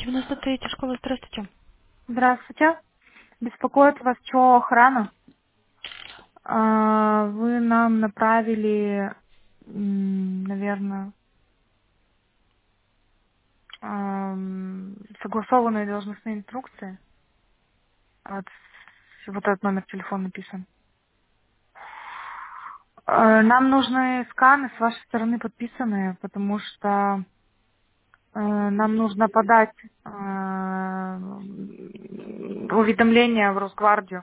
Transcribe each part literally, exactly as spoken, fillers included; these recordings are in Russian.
девяносто третья школа, здравствуйте. Здравствуйте. Беспокоит вас ЧО охрана. А, Вы нам направили, м, наверное, ам, согласованные должностные инструкции. От- Вот этот номер телефона написан. А, Нам нужны сканы с вашей стороны подписанные, потому что э, нам нужно подать а, уведомление в Росгвардию.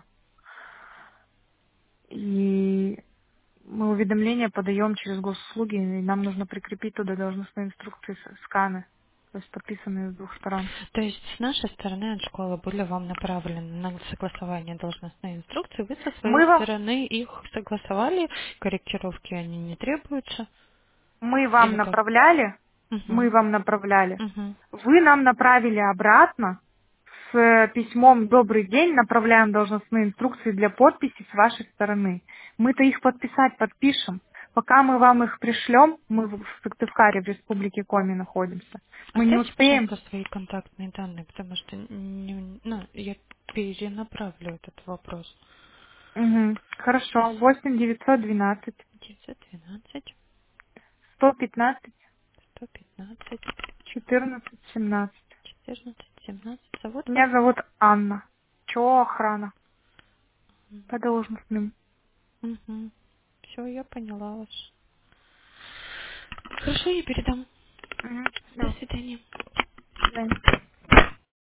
И мы уведомления подаем через госуслуги, и нам нужно прикрепить туда должностные инструкции, с- сканы, то есть подписанные с двух сторон. То есть с нашей стороны от школы были вам направлены на согласование должностной инструкции. Вы со своей Мы вам, стороны их согласовали, корректировки они не требуются. мы вам Или как? направляли, мы Угу. вам направляли. Угу. Вы нам направили обратно с письмом «Добрый день», направляем должностные инструкции для подписи с вашей стороны. Мы-то их подписать подпишем. Пока мы вам их пришлем, мы в в Сыктывкаре, в Республике Коми находимся. Мы не Оставьте, успеем. пожалуйста, свои контактные данные, потому что не- ну, я перенаправлю этот вопрос. Мгм. То Хорошо. есть Восемь девятьсот двенадцать девятьсот двенадцать сто пятнадцать сто пятнадцать четырнадцать семнадцать. четырнадцать семнадцать. Зовут вас? Меня зовут Анна. ЧО охрана по должностным. Угу. Все, я поняла вас. Хорошо, я передам. Мгм. До Всё. свидания. До свидания.